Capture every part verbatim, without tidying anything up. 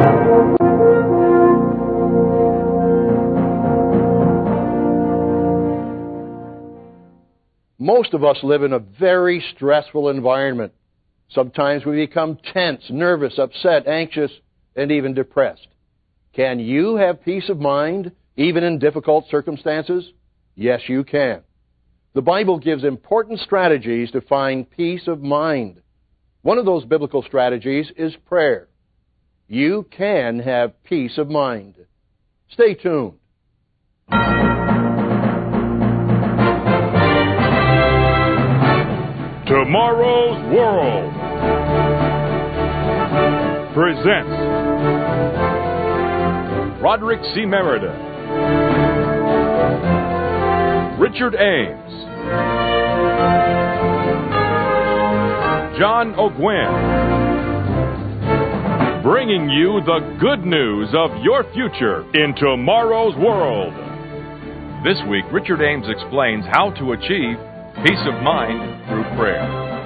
Most of us live in a very stressful environment. Sometimes we become tense, nervous, upset, anxious, and even depressed. Can you have peace of mind, even in difficult circumstances? Yes, you can. The Bible gives important strategies to find peace of mind. One of those biblical strategies is prayer. You can have peace of mind. Stay tuned. Tomorrow's World presents Roderick C. Meredith, Richard Ames, John O'Gwen, bringing you the good news of your future in Tomorrow's World. This week, Richard Ames explains how to achieve peace of mind through prayer.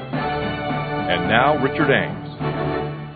And now, Richard Ames.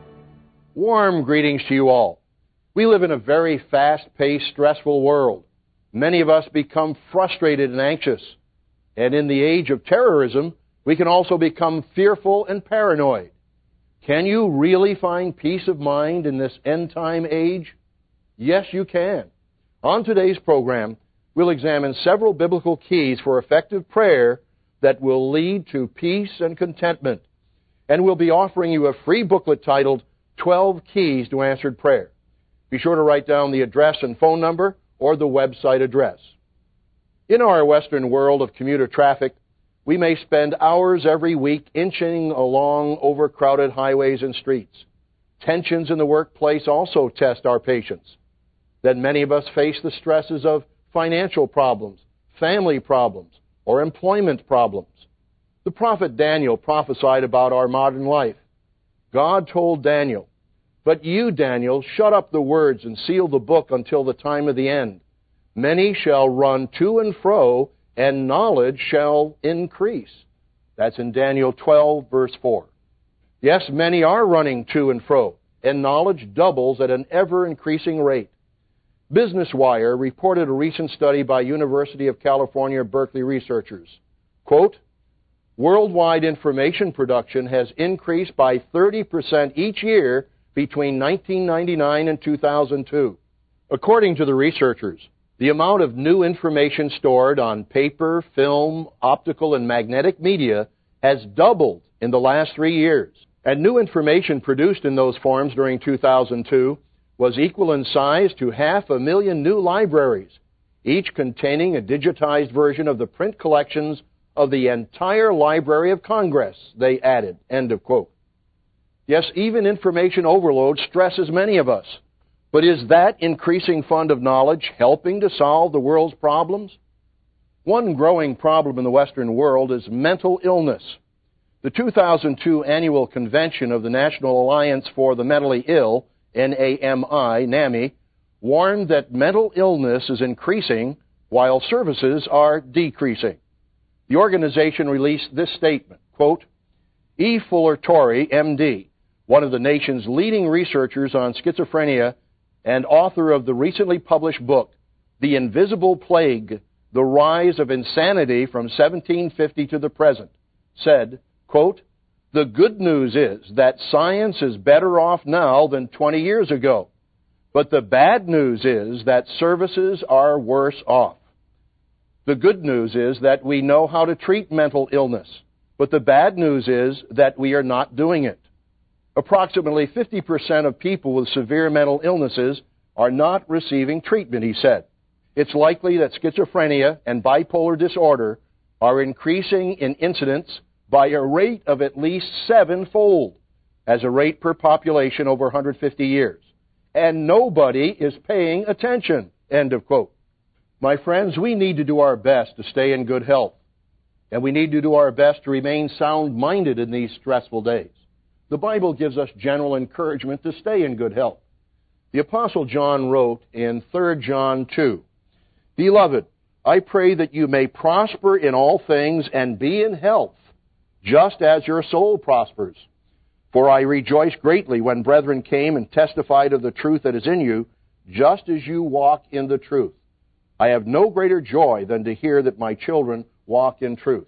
Warm greetings to you all. We live in a very fast-paced, stressful world. Many of us become frustrated and anxious. And in the age of terrorism, we can also become fearful and paranoid. Can you really find peace of mind in this end-time age? Yes, you can. On today's program, we'll examine several biblical keys for effective prayer that will lead to peace and contentment. And we'll be offering you a free booklet titled twelve Keys to Answered Prayer. Be sure to write down the address and phone number or the website address. In our Western world of commuter traffic, we may spend hours every week inching along overcrowded highways and streets. Tensions in the workplace also test our patience. Then many of us face the stresses of financial problems, family problems, or employment problems. The prophet Daniel prophesied about our modern life. God told Daniel, "But you, Daniel, shut up the words and seal the book until the time of the end. Many shall run to and fro, and knowledge shall increase." That's in Daniel twelve, verse four. Yes, many are running to and fro, and knowledge doubles at an ever-increasing rate. Business Wire reported a recent study by University of California, Berkeley researchers. Quote, "Worldwide information production has increased by thirty percent each year between nineteen ninety-nine and two thousand two. According to the researchers, the amount of new information stored on paper, film, optical, and magnetic media has doubled in the last three years. And new information produced in those forms during two thousand two was equal in size to half a million new libraries, each containing a digitized version of the print collections of the entire Library of Congress," they added. End of quote. Yes, even information overload stresses many of us. But is that increasing fund of knowledge helping to solve the world's problems? One growing problem in the Western world is mental illness. The two thousand two annual convention of the National Alliance for the Mentally Ill, N A M I, NAMI, warned that mental illness is increasing while services are decreasing. The organization released this statement, quote, "E. Fuller Torrey, M D, one of the nation's leading researchers on schizophrenia and author of the recently published book, The Invisible Plague, The Rise of Insanity from seventeen fifty to the Present, said, quote, "The good news is that science is better off now than twenty years ago. But the bad news is that services are worse off. The good news is that we know how to treat mental illness. But the bad news is that we are not doing it. Approximately fifty percent of people with severe mental illnesses are not receiving treatment," he said. "It's likely that schizophrenia and bipolar disorder are increasing in incidence by a rate of at least sevenfold as a rate per population over one hundred fifty years. And nobody is paying attention." End of quote. My friends, we need to do our best to stay in good health. And we need to do our best to remain sound-minded in these stressful days. The Bible gives us general encouragement to stay in good health. The Apostle John wrote in Third John two, "Beloved, I pray that you may prosper in all things and be in health, just as your soul prospers. For I rejoiced greatly when brethren came and testified of the truth that is in you, just as you walk in the truth. I have no greater joy than to hear that my children walk in truth.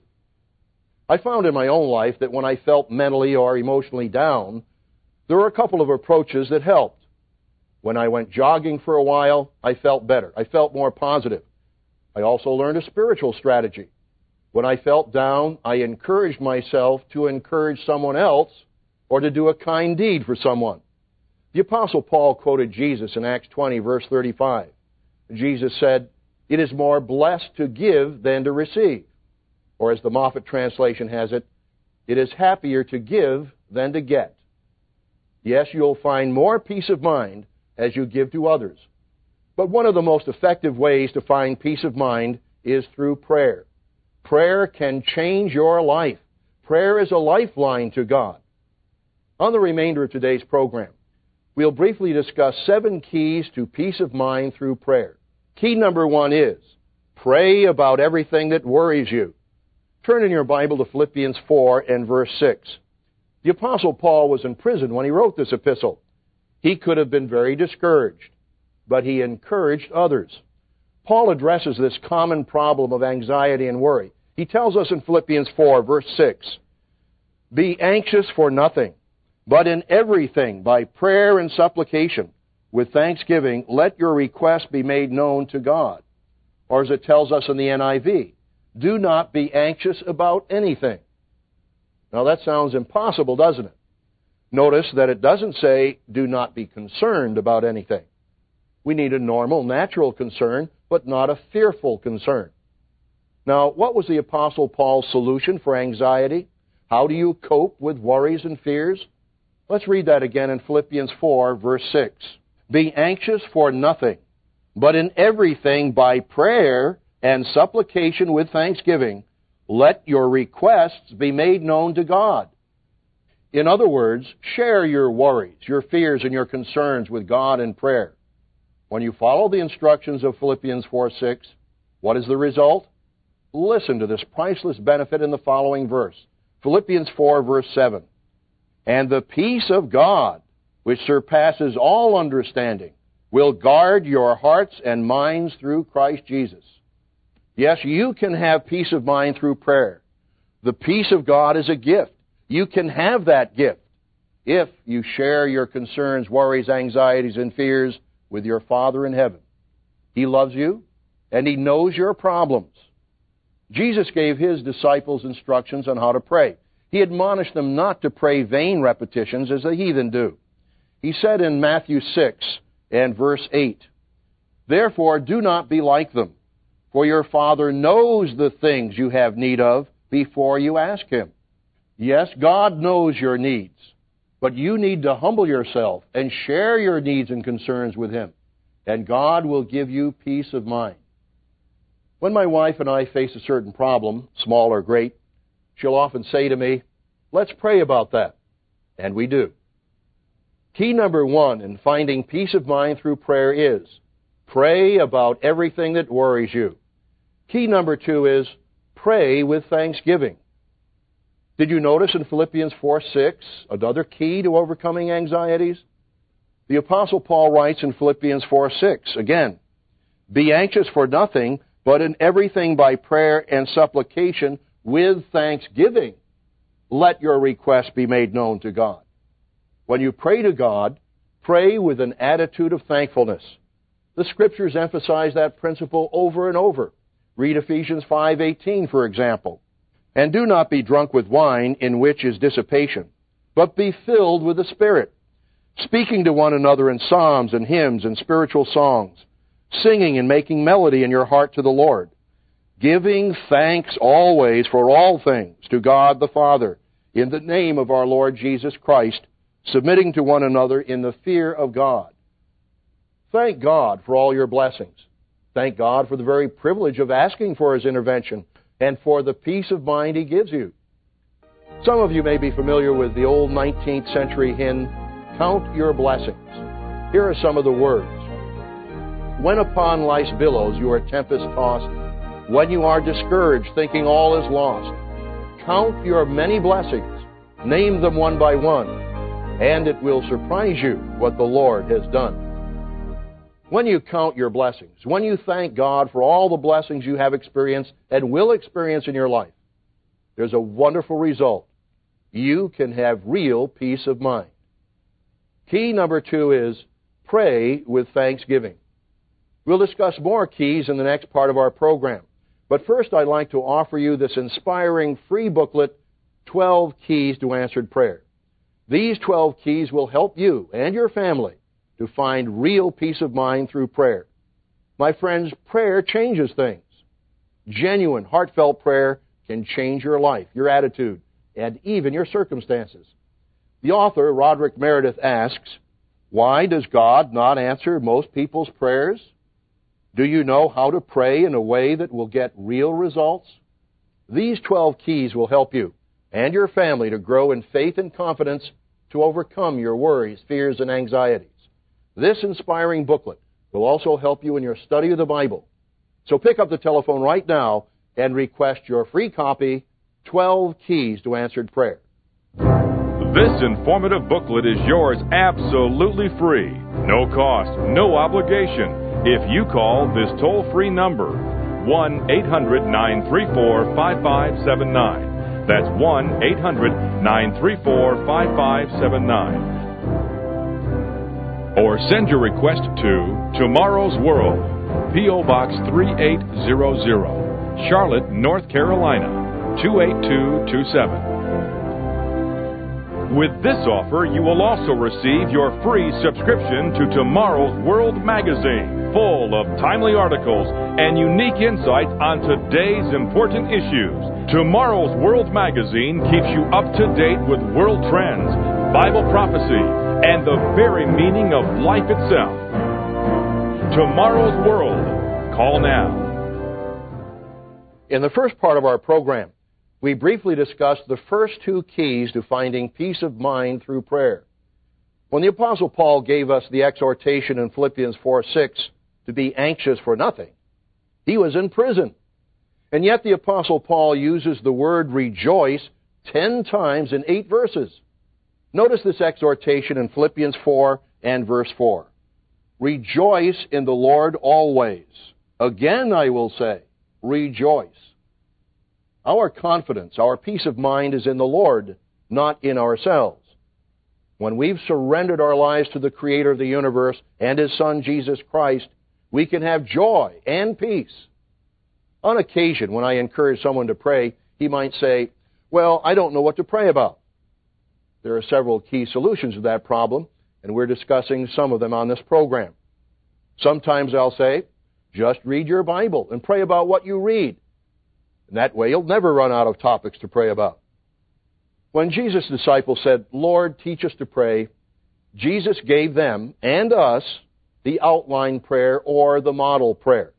I found in my own life that when I felt mentally or emotionally down, there were a couple of approaches that helped. When I went jogging for a while, I felt better. I felt more positive. I also learned a spiritual strategy. When I felt down, I encouraged myself to encourage someone else or to do a kind deed for someone. The Apostle Paul quoted Jesus in Acts twenty, verse thirty-five. Jesus said, "It is more blessed to give than to receive." Or as the Moffat translation has it, "It is happier to give than to get." Yes, you'll find more peace of mind as you give to others. But one of the most effective ways to find peace of mind is through prayer. Prayer can change your life. Prayer is a lifeline to God. On the remainder of today's program, we'll briefly discuss seven keys to peace of mind through prayer. Key number one is, pray about everything that worries you. Turn in your Bible to Philippians four and verse six. The Apostle Paul was in prison when he wrote this epistle. He could have been very discouraged, but he encouraged others. Paul addresses this common problem of anxiety and worry. He tells us in Philippians four, verse six, "Be anxious for nothing, but in everything, by prayer and supplication, with thanksgiving, let your requests be made known to God." Or as it tells us in the N I V, "Do not be anxious about anything." Now that sounds impossible, doesn't it? Notice that it doesn't say, "Do not be concerned about anything." We need a normal, natural concern, but not a fearful concern. Now, what was the Apostle Paul's solution for anxiety? How do you cope with worries and fears? Let's read that again in Philippians four, verse six. "Be anxious for nothing, but in everything by prayer and supplication with thanksgiving, let your requests be made known to God." In other words, share your worries, your fears, and your concerns with God in prayer. When you follow the instructions of Philippians four six, what is the result? Listen to this priceless benefit in the following verse. Philippians four, verse seven. "And the peace of God, which surpasses all understanding, will guard your hearts and minds through Christ Jesus." Yes, you can have peace of mind through prayer. The peace of God is a gift. You can have that gift if you share your concerns, worries, anxieties, and fears with your Father in heaven. He loves you, and He knows your problems. Jesus gave His disciples instructions on how to pray. He admonished them not to pray vain repetitions as the heathen do. He said in Matthew six and verse eight, "Therefore do not be like them, for your Father knows the things you have need of before you ask Him." Yes, God knows your needs, but you need to humble yourself and share your needs and concerns with Him, and God will give you peace of mind. When my wife and I face a certain problem, small or great, she'll often say to me, "Let's pray about that." And we do. Key number one in finding peace of mind through prayer is, pray about everything that worries you. Key number two is, pray with thanksgiving. Did you notice in Philippians four six another key to overcoming anxieties? The Apostle Paul writes in Philippians four six, again, "Be anxious for nothing, but in everything by prayer and supplication with thanksgiving, let your requests be made known to God." When you pray to God, pray with an attitude of thankfulness. The Scriptures emphasize that principle over and over. Read Ephesians five eighteen, for example. "And do not be drunk with wine, in which is dissipation, but be filled with the Spirit, speaking to one another in psalms and hymns and spiritual songs, singing and making melody in your heart to the Lord, giving thanks always for all things to God the Father, in the name of our Lord Jesus Christ, submitting to one another in the fear of God." Thank God for all your blessings. Thank God for the very privilege of asking for His intervention and for the peace of mind He gives you. Some of you may be familiar with the old nineteenth century hymn, "Count Your Blessings." Here are some of the words. "When upon life's billows you are tempest-tossed, when you are discouraged, thinking all is lost, count your many blessings, name them one by one, and it will surprise you what the Lord has done. When you count your blessings, when you thank God for all the blessings you have experienced and will experience in your life, there's a wonderful result. You can have real peace of mind. Key number two is pray with thanksgiving. We'll discuss more keys in the next part of our program. But first, I'd like to offer you this inspiring free booklet, twelve Keys to Answered Prayer. These twelve keys will help you and your family to find real peace of mind through prayer. My friends, prayer changes things. Genuine, heartfelt prayer can change your life, your attitude, and even your circumstances. The author, Roderick Meredith, asks, why does God not answer most people's prayers? Do you know how to pray in a way that will get real results? These twelve keys will help you and your family to grow in faith and confidence to overcome your worries, fears, and anxieties. This inspiring booklet will also help you in your study of the Bible. So pick up the telephone right now and request your free copy, twelve Keys to Answered Prayer. This informative booklet is yours absolutely free. No cost, no obligation. If you call this toll-free number, one eight hundred nine three four five five seven nine. That's one eight hundred nine three four five five seven nine. Or send your request to Tomorrow's World, P O Box three eight zero zero, Charlotte, North Carolina, two eight two two seven. With this offer, you will also receive your free subscription to Tomorrow's World magazine, full of timely articles and unique insights on today's important issues. Tomorrow's World magazine keeps you up to date with world trends, Bible prophecy, and the very meaning of life itself. Tomorrow's World. Call now. In the first part of our program, we briefly discussed the first two keys to finding peace of mind through prayer. When the Apostle Paul gave us the exhortation in Philippians four six to be anxious for nothing, he was in prison. And yet the Apostle Paul uses the word rejoice ten times in eight verses. Notice this exhortation in Philippians four and verse four. Rejoice in the Lord always. Again I will say, rejoice. Our confidence, our peace of mind is in the Lord, not in ourselves. When we've surrendered our lives to the Creator of the universe and His Son, Jesus Christ, we can have joy and peace. On occasion, when I encourage someone to pray, he might say, well, I don't know what to pray about. There are several key solutions to that problem, and we're discussing some of them on this program. Sometimes I'll say, just read your Bible and pray about what you read. And that way you'll never run out of topics to pray about. When Jesus' disciples said, Lord, teach us to pray, Jesus gave them and us the outline prayer or the model prayer.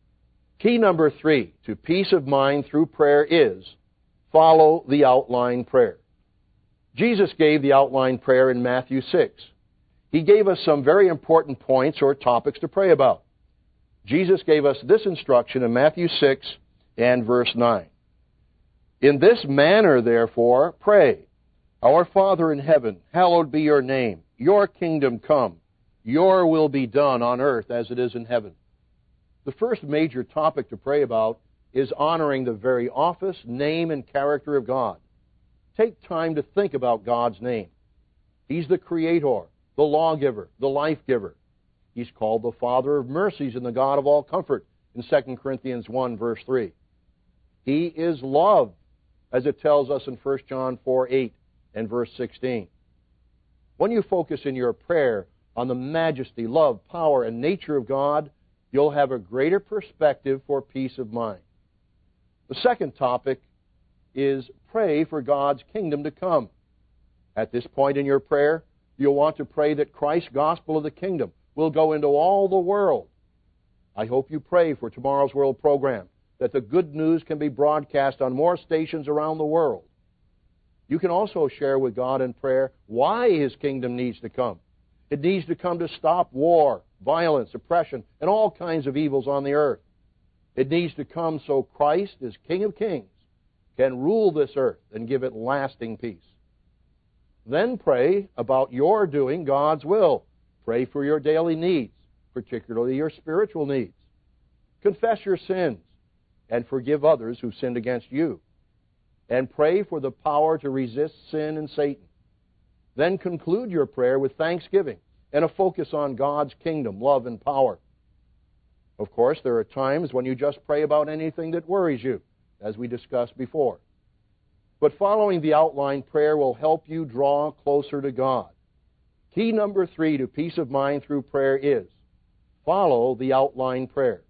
Key number three to peace of mind through prayer is follow the outline prayer. Jesus gave the outline prayer in Matthew six. He gave us some very important points or topics to pray about. Jesus gave us this instruction in Matthew six and verse nine. In this manner, therefore, pray, Our Father in heaven, hallowed be your name. Your kingdom come. Your will be done on earth as it is in heaven. The first major topic to pray about is honoring the very office, name, and character of God. Take time to think about God's name. He's the Creator, the Lawgiver, the Life-Giver. He's called the Father of mercies and the God of all comfort in Second Corinthians one, verse three. He is love, as it tells us in First John four eight and verse sixteen. When you focus in your prayer on the majesty, love, power, and nature of God, you'll have a greater perspective for peace of mind. The second topic is pray for God's kingdom to come. At this point in your prayer, you'll want to pray that Christ's gospel of the kingdom will go into all the world. I hope you pray for Tomorrow's World program, that the good news can be broadcast on more stations around the world. You can also share with God in prayer why His kingdom needs to come. It needs to come to stop war, violence, oppression, and all kinds of evils on the earth. It needs to come so Christ, as King of Kings, can rule this earth and give it lasting peace. Then pray about your doing God's will. Pray for your daily needs, particularly your spiritual needs. Confess your sins and forgive others who sinned against you. And pray for the power to resist sin and Satan. Then conclude your prayer with thanksgiving and a focus on God's kingdom, love, and power. Of course, there are times when you just pray about anything that worries you, as we discussed before. But following the outline prayer will help you draw closer to God. Key number three to peace of mind through prayer is follow the outline prayer.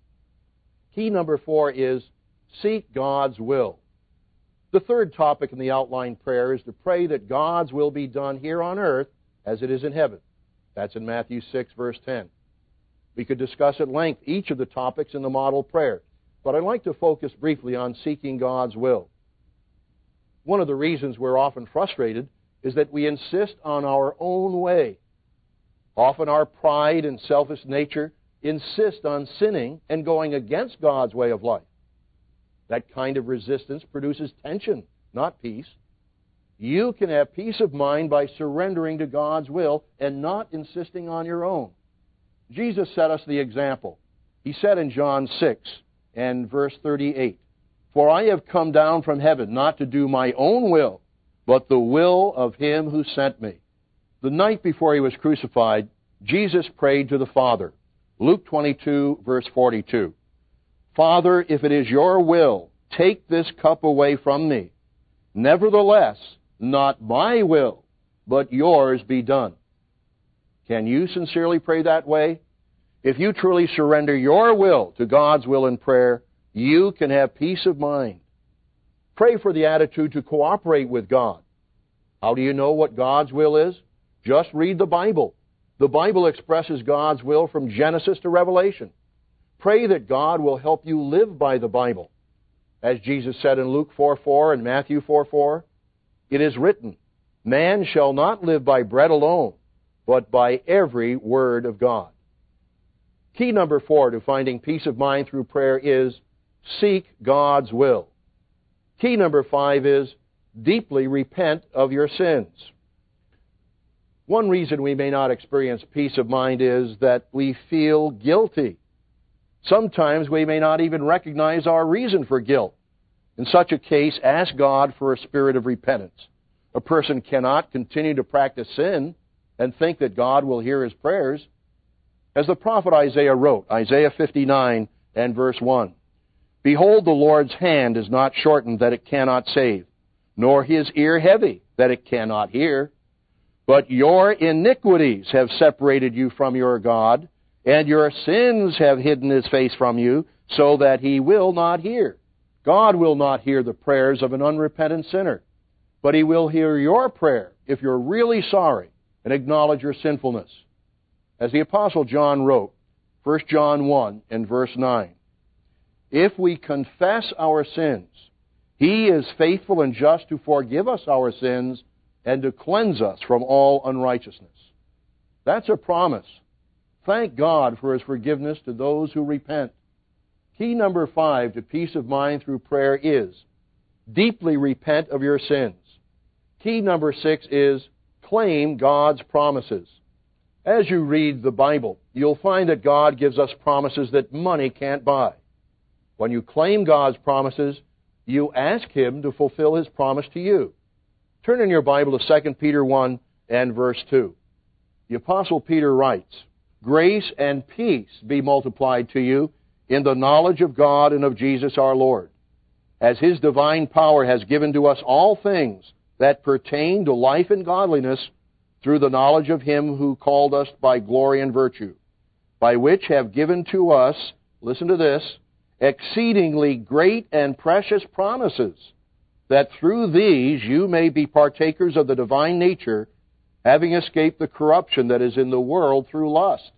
Key number four is seek God's will. The third topic in the outline prayer is to pray that God's will be done here on earth as it is in heaven. That's in Matthew six, verse ten. We could discuss at length each of the topics in the model prayer, but I'd like to focus briefly on seeking God's will. One of the reasons we're often frustrated is that we insist on our own way. Often our pride and selfish nature insist on sinning and going against God's way of life. That kind of resistance produces tension, not peace. You can have peace of mind by surrendering to God's will and not insisting on your own. Jesus set us the example. He said in John six and verse thirty-eight, "For I have come down from heaven not to do my own will, but the will of him who sent me." The night before he was crucified, Jesus prayed to the Father. Luke twenty-two, verse forty-two. "Father, if it is your will, take this cup away from me. Nevertheless, not my will, but yours be done." Can you sincerely pray that way? If you truly surrender your will to God's will in prayer, you can have peace of mind. Pray for the attitude to cooperate with God. How do you know what God's will is? Just read the Bible. The Bible expresses God's will from Genesis to Revelation. Pray that God will help you live by the Bible. As Jesus said in Luke four four and Matthew four four, "It is written, man shall not live by bread alone, but by every word of God." Key number four to finding peace of mind through prayer is seek God's will. Key number five is deeply repent of your sins. One reason we may not experience peace of mind is that we feel guilty. Sometimes we may not even recognize our reason for guilt. In such a case, ask God for a spirit of repentance. A person cannot continue to practice sin and think that God will hear his prayers. As the prophet Isaiah wrote, Isaiah fifty-nine and verse one, "Behold, the Lord's hand is not shortened that it cannot save, nor his ear heavy that it cannot hear. But your iniquities have separated you from your God, and your sins have hidden his face from you, so that he will not hear." God will not hear the prayers of an unrepentant sinner, but he will hear your prayer if you're really sorry and acknowledge your sinfulness. As the Apostle John wrote, First John one and verse nine, "If we confess our sins, he is faithful and just to forgive us our sins and to cleanse us from all unrighteousness." That's a promise. Thank God for his forgiveness to those who repent. Key number five to peace of mind through prayer is deeply repent of your sins. Key number six is claim God's promises. As you read the Bible, you'll find that God gives us promises that money can't buy. When you claim God's promises, you ask him to fulfill his promise to you. Turn in your Bible to Second Peter one and verse two. The Apostle Peter writes, "Grace and peace be multiplied to you in the knowledge of God and of Jesus our Lord, as his divine power has given to us all things that pertain to life and godliness through the knowledge of him who called us by glory and virtue, by which have given to us," listen to this, "exceedingly great and precious promises, that through these you may be partakers of the divine nature, having escaped the corruption that is in the world through lust."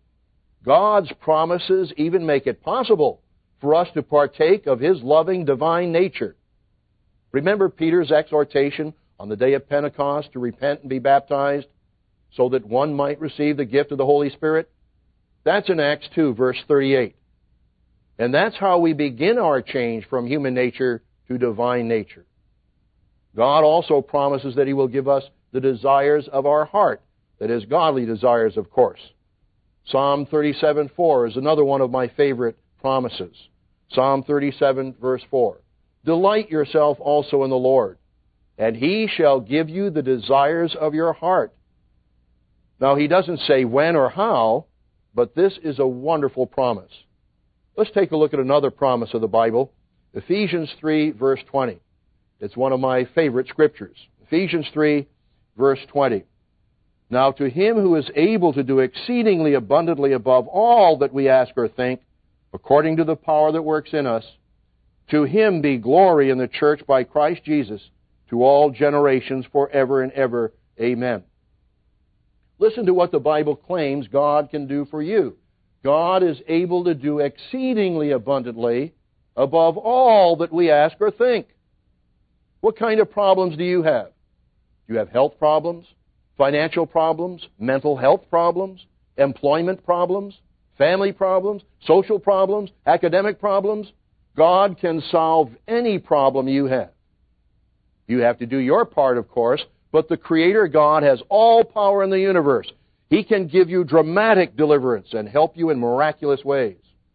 God's promises even make it possible for us to partake of his loving divine nature. Remember Peter's exhortation on the day of Pentecost to repent and be baptized so that one might receive the gift of the Holy Spirit? That's in Acts two, verse thirty-eight. And that's how we begin our change from human nature to divine nature. God also promises that he will give us the desires of our heart. That is, godly desires, of course. Psalm thirty-seven four is another one of my favorite promises. Psalm thirty-seven, verse four. Delight yourself also in the Lord, and He shall give you the desires of your heart. Now, He doesn't say when or how, but this is a wonderful promise. Let's take a look at another promise of the Bible, Ephesians three, verse twenty. It's one of my favorite scriptures. Ephesians three, verse twenty. Now to Him who is able to do exceedingly abundantly above all that we ask or think, according to the power that works in us, to Him be glory in the church by Christ Jesus, to all generations forever and ever. Amen. Listen to what the Bible claims God can do for you. God is able to do exceedingly abundantly above all that we ask or think. What kind of problems do you have? Do you have health problems, financial problems, mental health problems, employment problems, family problems, social problems, academic problems? God can solve any problem you have. You have to do your part, of course, but the Creator God has all power in the universe. He can give you dramatic deliverance and help you in miraculous ways.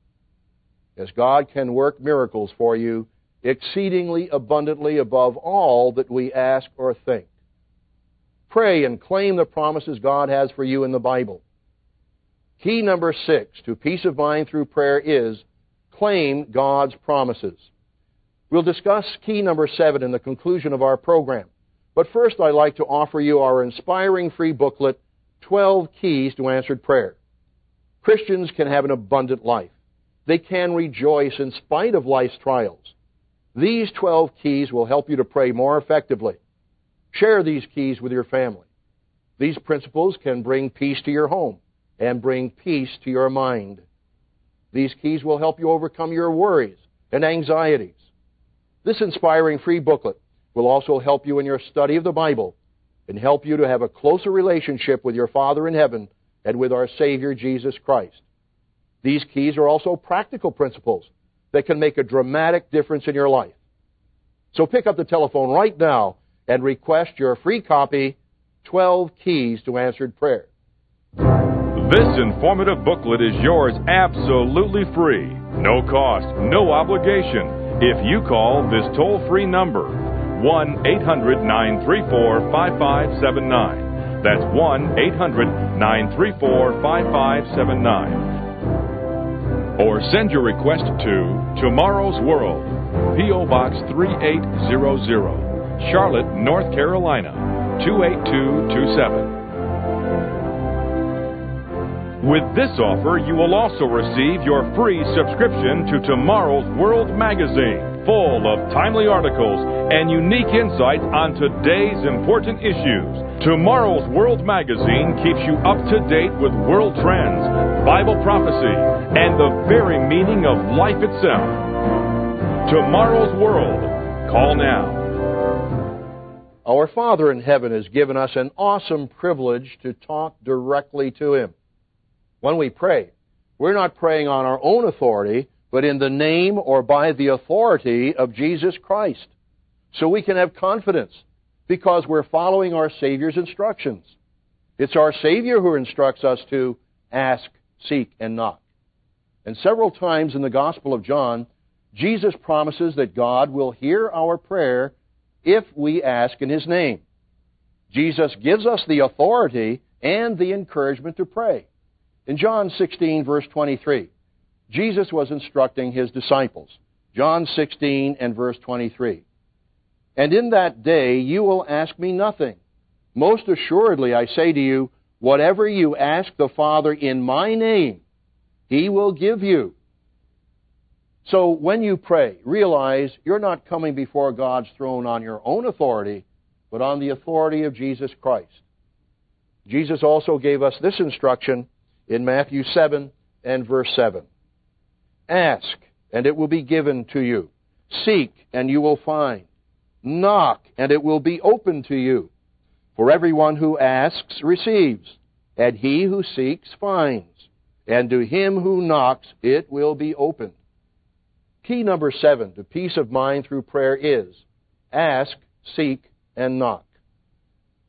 As God can work miracles for you exceedingly abundantly above all that we ask or think. Pray and claim the promises God has for you in the Bible. Key number six to peace of mind through prayer is claim God's promises. We'll discuss key number seven in the conclusion of our program. But first, I'd like to offer you our inspiring free booklet, twelve Keys to Answered Prayer. Christians can have an abundant life. They can rejoice in spite of life's trials. These twelve keys will help you to pray more effectively. Share these keys with your family. These principles can bring peace to your home and bring peace to your mind. These keys will help you overcome your worries and anxieties. This inspiring free booklet will also help you in your study of the Bible and help you to have a closer relationship with your Father in heaven and with our Savior Jesus Christ. These keys are also practical principles that can make a dramatic difference in your life. So pick up the telephone right now and request your free copy, twelve Keys to Answered Prayer. This informative booklet is yours absolutely free. No cost, no obligation. If you call this toll-free number, one eight hundred nine three four five five seven nine. That's one eight hundred nine three four five five seven nine. Or send your request to Tomorrow's World, P O Box three eight zero zero, Charlotte, North Carolina, two eight two two seven. With this offer, you will also receive your free subscription to Tomorrow's World magazine, full of timely articles and unique insights on today's important issues. Tomorrow's World magazine keeps you up to date with world trends, Bible prophecy, and the very meaning of life itself. Tomorrow's World. Call now. Our Father in heaven has given us an awesome privilege to talk directly to Him. When we pray, we're not praying on our own authority, but in the name or by the authority of Jesus Christ. So we can have confidence because we're following our Savior's instructions. It's our Savior who instructs us to ask, seek, and knock. And several times in the Gospel of John, Jesus promises that God will hear our prayer if we ask in His name. Jesus gives us the authority and the encouragement to pray. In John sixteen, verse twenty-three, Jesus was instructing His disciples. John sixteen and verse twenty-three. And in that day you will ask me nothing. Most assuredly I say to you, whatever you ask the Father in my name, He will give you. So when you pray, realize you're not coming before God's throne on your own authority, but on the authority of Jesus Christ. Jesus also gave us this instruction in Matthew seven and verse seven. Ask, and it will be given to you. Seek, and you will find. Knock, and it will be open to you. For everyone who asks receives, and he who seeks finds, and to him who knocks it will be opened. Key number seven to peace of mind through prayer is ask, seek, and knock.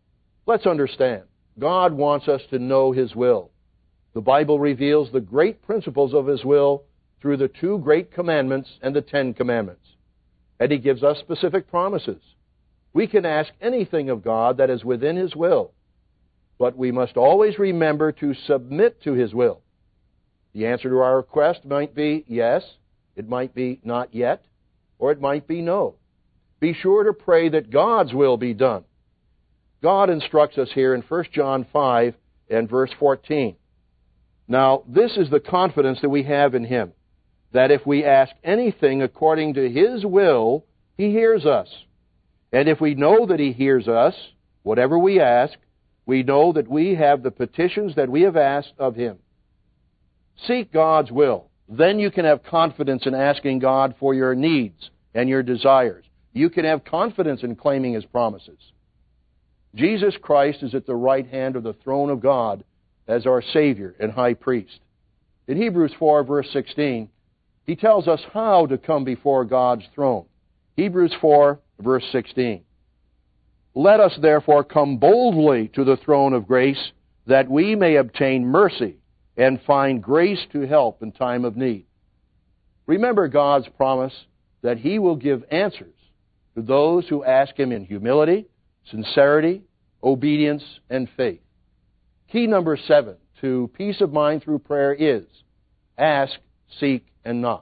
Let's understand. God wants us to know His will. The Bible reveals the great principles of His will through the two great commandments and the Ten Commandments. And He gives us specific promises. We can ask anything of God that is within His will, but we must always remember to submit to His will. The answer to our request might be yes, it might be not yet, or it might be no. Be sure to pray that God's will be done. God instructs us here in First John five and verse fourteen. Now, this is the confidence that we have in Him, that if we ask anything according to His will, He hears us. And if we know that He hears us, whatever we ask, we know that we have the petitions that we have asked of Him. Seek God's will. Then you can have confidence in asking God for your needs and your desires. You can have confidence in claiming His promises. Jesus Christ is at the right hand of the throne of God as our Savior and High Priest. In Hebrews four, verse sixteen, He tells us how to come before God's throne. Hebrews four, verse sixteen. Let us therefore come boldly to the throne of grace, that we may obtain mercy and find grace to help in time of need. Remember God's promise that He will give answers to those who ask Him in humility, sincerity, obedience, and faith. Key number seven to peace of mind through prayer is ask, seek, and knock.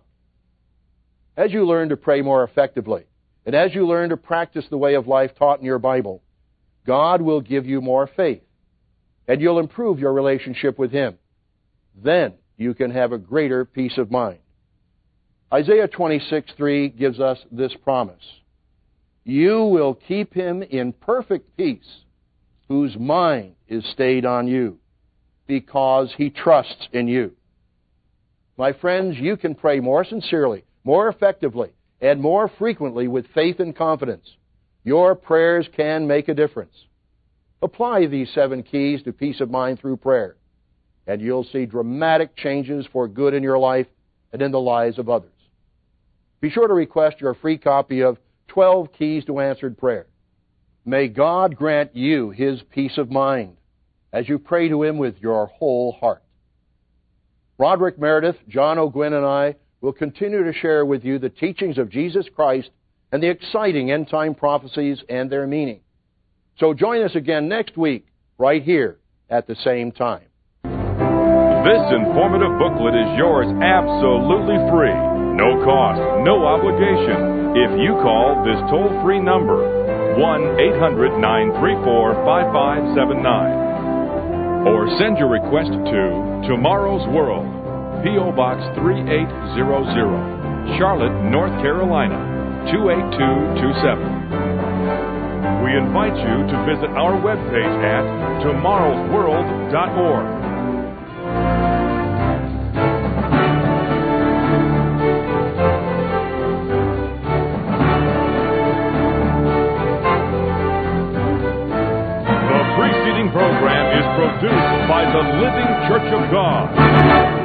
As you learn to pray more effectively, and as you learn to practice the way of life taught in your Bible, God will give you more faith, and you'll improve your relationship with Him. Then you can have a greater peace of mind. Isaiah twenty-six three gives us this promise. You will keep him in perfect peace, whose mind is stayed on you, because he trusts in you. My friends, you can pray more sincerely, more effectively, and more frequently with faith and confidence. Your prayers can make a difference. Apply these seven keys to peace of mind through prayer, and you'll see dramatic changes for good in your life and in the lives of others. Be sure to request your free copy of twelve Keys to Answered Prayer. May God grant you His peace of mind as you pray to Him with your whole heart. Roderick Meredith, John O'Gwyn, and I will continue to share with you the teachings of Jesus Christ and the exciting end-time prophecies and their meaning. So join us again next week, right here at the same time. This informative booklet is yours absolutely free. No cost, no obligation. If you call this toll-free number, one eight hundred nine three four five five seven nine. Or send your request to Tomorrow's World, P O Box three eight zero zero, Charlotte, North Carolina, two eight two two seven. We invite you to visit our webpage at tomorrows world dot org. Program is produced by the Living Church of God.